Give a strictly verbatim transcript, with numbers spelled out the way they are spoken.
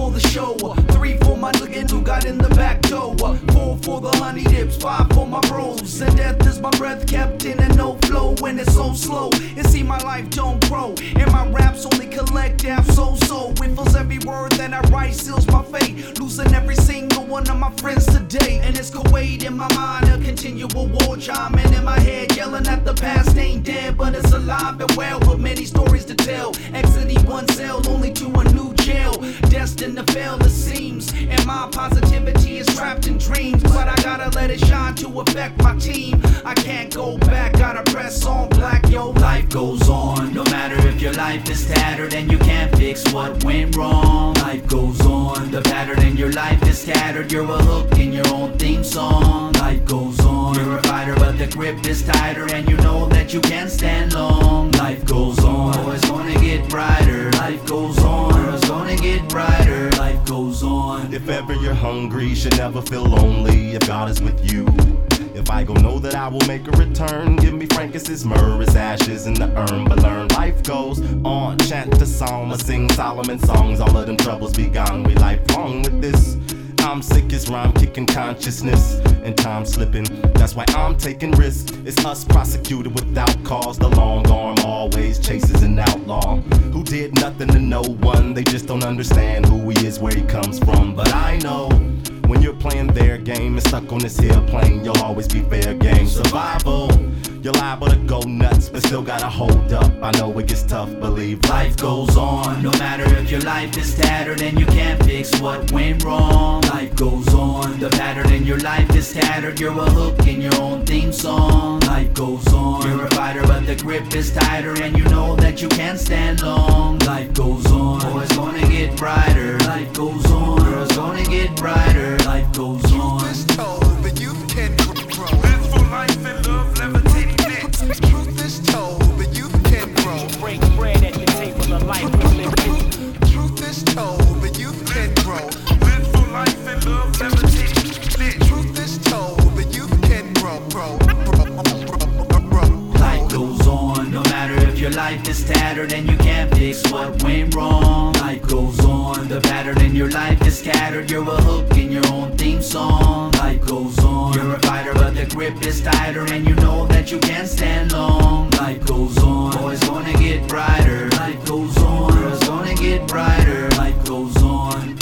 for the show, three for my nigga who got in the back door, four for the honey dips, five for my bros. And death is my breath kept in and no flow when it's so slow. And see my life don't grow, and my raps only collect half so so. It feels every word that I write seals my fate, losing every single one of my friends today. And it's Kuwait in my mind, a continual war chiming in my head, yelling at the past ain't dead, but it's alive and well with many stories to tell. Exiting one cell only to a new jail, destined to fail it seems. And my positivity is trapped in dreams, but I gotta let it shine to affect my team. I can't go back, gotta press on black. Yo, life goes on, no matter if your life is tattered and you can't fix what went wrong. Life goes on, the pattern in your life is scattered. You're a hook in your own theme song. Life goes on, you're a fighter but the grip is tighter, and you know that you can't stand long. Life goes on, oh, it's gonna get brighter. Life goes on, oh, it's gonna get brighter. Life goes on. If ever you're hungry, you should never feel lonely if God is with you. If I go know that I will make a return, give me Francis' myrrh, his ashes in the urn. But learn life goes on, chant the psalm, or sing Solomon songs. All of them troubles be gone, we lifelong with this. I'm sick as rhyme kicking consciousness and time slipping. That's why I'm taking risks. It's us prosecuted without cause. The long arm always chases an outlaw who did nothing to no one. They just don't understand who he is, where he comes from. But I know when you're playing their game and stuck on this hill plane, you'll always be fair game. Survival, you're liable to go nuts, but still gotta hold up. I know it gets tough, believe life goes on, no matter if your life is tattered and you can't fix what went wrong. Life goes on, the pattern in your life is tattered. You're a hook in your own theme song. Life goes on, you're a fighter but the grip is tighter, and you know that you can't stand long. Life goes on, oh, it's gonna get brighter. Life goes on, oh, it's gonna get brighter. Life goes on. Truth is told, but you can grow. Live for life and love, levitating next. Truth is told, but you can grow. Break bread at the table of life we live in. Truth is told, but you can grow. Live for life and love, levitating next. Truth is told, but you can grow, grow, grow, grow, grow. Life goes on, no matter if your life is tattered and you can't fix what went wrong. Life goes on, the pattern in your life is scattered. You're a hook in your own theme song. Life goes on, you're a fighter but the grip is tighter, and you know that you can't stand long. Life goes on, oh, it's gonna get brighter. Life goes on, oh, it's gonna get brighter. Life goes on.